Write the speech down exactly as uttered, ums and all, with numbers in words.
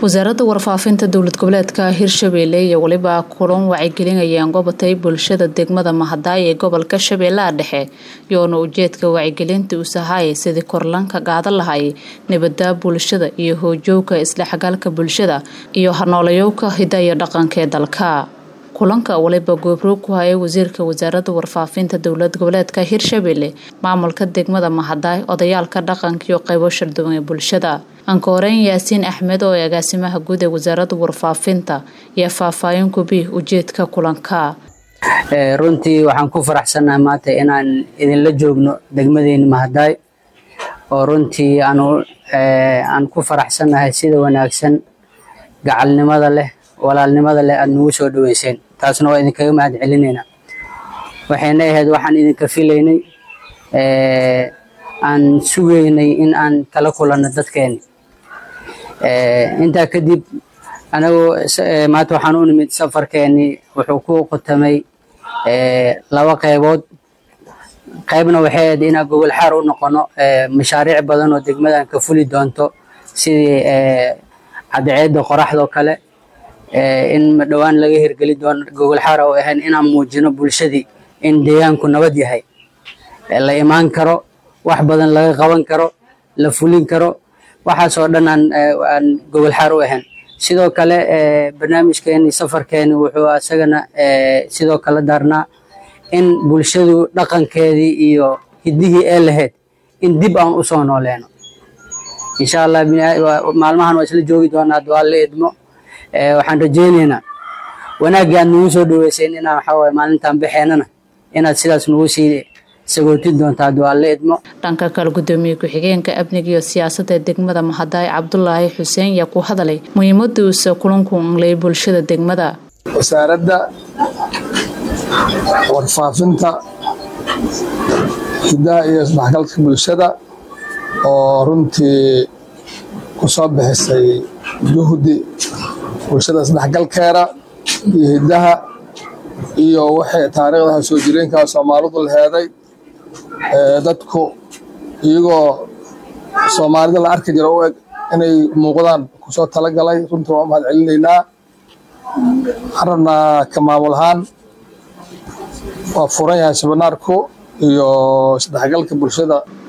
wasaaradda warfaafinta dowlad goboleedka Hirshabelle iyo waliba kulan wacyigelinayaan gobolka bulshada degmada Mahadaay ee gobolka Shabeellaha Dhexe yoona ujeedka wacyigelinta u sahay sidii korlanka qaadan lahayd nabadda bulshada iyo hoojowga isla xagalka bulshada iyo hanoolayowka hiddaha dhaqanka dalka kulanka waliba goobro ku hayay wasiirka wasaaradda warfaafinta dowlad goboleedka Hirshabelle maamulka degmada Mahadaay odayaalka dhaqanka iyo qaybo shirdoon ee bulshada ankooreen Yaasiin Axmed oo agaasimaha guud ee wasaaradda warfaafinta iyo faahfaahin ku bi ujeedka kulanka ee runtii waxaan ku faraxsanahay maanta inaan idin la joogno degmadeena Mahadaay oo runtii aanu aan ku faraxsanahay sida wanaagsan gacalnimada leh walaalnimada leh aad nagu soo dhaweyseen taasna waa idin kaga mahad celinayna waxayna ahayd waxaan idin ka filaynay ee aan sugeynay in aan kala kulanno dadkeena ee inta kadib anagu maanta waxaan u nimid safarkeeni wuxuu ku qotamay ee laba qaybood qaybna waxay ahayd in gobol xaar u noqono ee mashaariic badan oo degmadan ka fuli doonto sidii ee cadceedda qoraxdo kale in dhawaan laga hirgeli doono gobol xaar oo ahayn inaan muujino bulshadii in deegaanku nabad yahay la imaan karo wax badan laga qaban karo la fulin karo waxaas oo dhan aan gobol xaar u ahayn sidoo kale barnaamijkeeni safarkeeni wuxuu asagana sidoo kale daarnaa in bulshadu dhaqankeedii iyo hidihii ee lahayd in dib aan u soo nooleeno insha Allah maalmahan waa isla joogi doonaa du'aal la idmo waxaan rajaynaynaa wanaagaan nagu soo dhaweyseen inaan waxa way maalintan bixeenana inaad sidaas nagu sii sagootin doontaa du'aal la idmo dhanka kale gudoomiye ku-xigeenka amniga iyo siyaasadda degmada Mahadaay Cabdullaahi Xuseen yaa ku hadalay muhiimadda uu kulanku leeyahay bulshada degmada wasaaradda warfaafinta hiddaha iyo isdhexgalka bulshada oo runtii ku soo bixisay juhdi bulshada isdhexgalkeeda iyo hiddaha iyo waxay taariikhda soo jireenka Soomaalidu leedahay dadku iyagoo Soomaalida la arki jiro oo inay muuqdaan ku soo talagalay runtii waa mahad celinaynaa arna ka maamul ahaan waa furan yahay sibinaarku iyo isdhexgalka bulshada